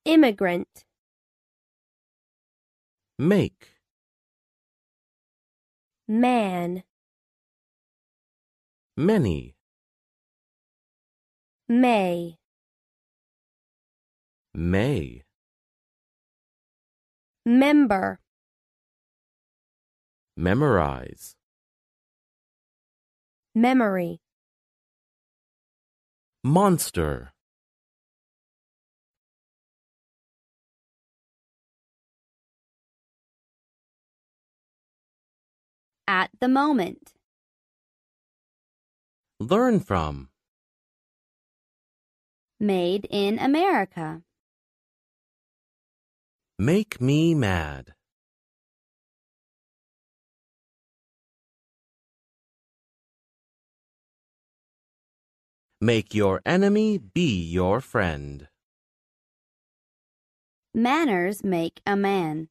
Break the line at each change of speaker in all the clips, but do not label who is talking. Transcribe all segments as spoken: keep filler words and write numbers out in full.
Immigrant.
Make.
Man.
Many.
May.
May.
Member.
Memorize.
Memory.
Monster.
At the moment.
Learn from.
Made in America.
Make me mad. Make your enemy be your friend.
Manners make a man.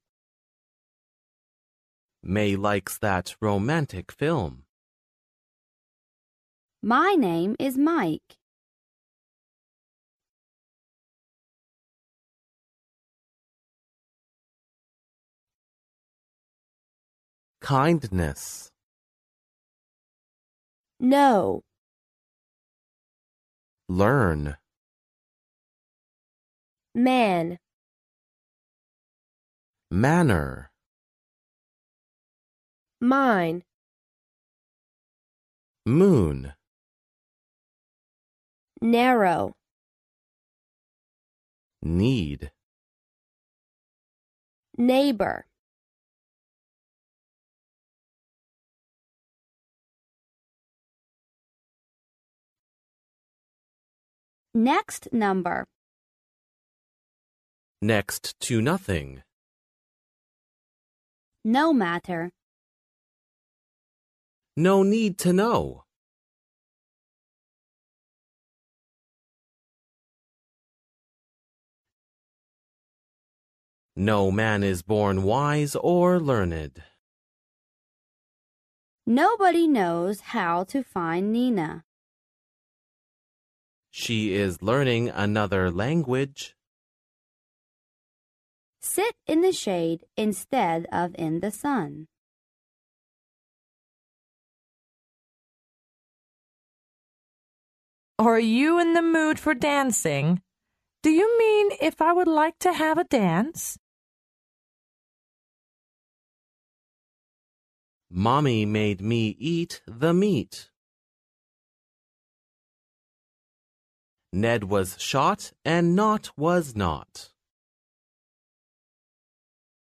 May likes that romantic film.
My name is Mike.
Kindness.
No.
Learn.
Man.
Manner.
Mine.
Moon.
Narrow.
Need.
Neighbor. Next number.
Next to nothing.
No matter.
No need to know. No man is born wise or learned.
Nobody knows how to find Nina.
She is learning another language.
Sit in the shade instead of in the sun.
Are you in the mood for dancing? Do you mean if I would like to have a dance?
Mommy made me eat the meat. Ned was shot and Not was not.